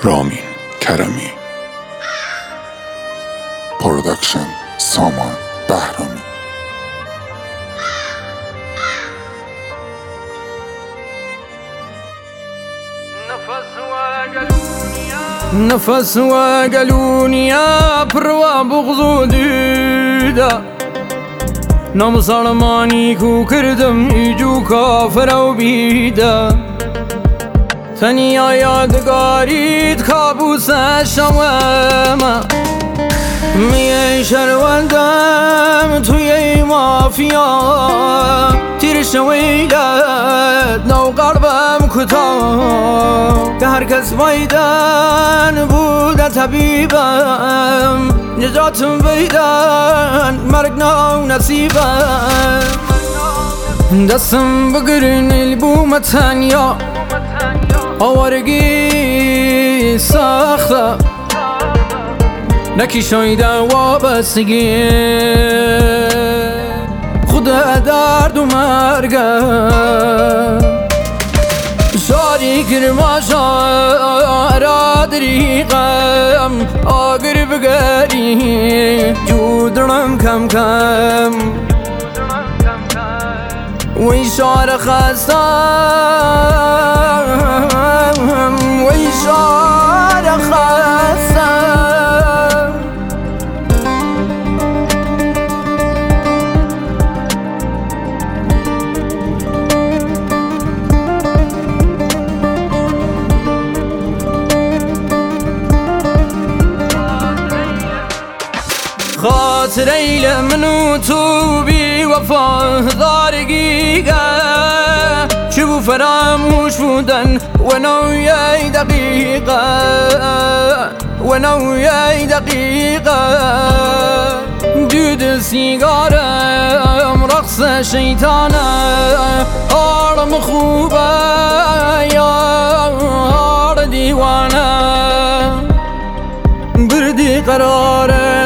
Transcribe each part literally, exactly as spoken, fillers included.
رامین کرمی. پروداکشن سامان بهرامی. نفس وقلونيا بروا بغضو ديدا نام سلماني كو كردم يجو كافر و بيدا تنيا يادگاريت كابوس شواما مي شروندم توي مافيا تير شويلت نو قلبم كتا که هر کس وایدن بوده طبیبم نجاتم ویدن مرگ نو نصیبم دستم بگرن البوم تنیا آوارگی سخته نکی شایده وابستگی خدا درد و مرگم شاری کرما شارا دریقم آگر بگری جودرم کم کم وی شار خستم وی شار خستم خاطر ایل منو تو بی وفا دارگیگه چه بو فراموش بودن و نوی دقیقه و نوی دقیقه دود سیگارم رقص شیطانه آرم خوبه یار دیوانه بردی قرار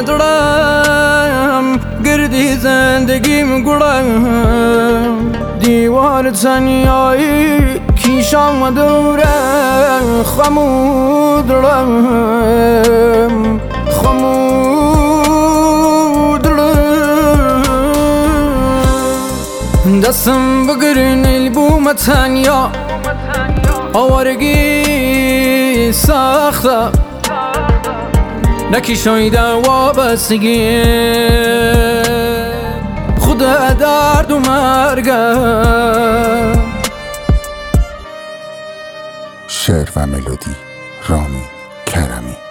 درم گردی زندگیم گرم دیوار تنیایی کیشم دوره خمود رم خمود رم دستم بگرن البوم تنیا آوارگی سخته نکی شایده وابستگی خدا درد و مرگم. شعر و ملودی رامین کرمی.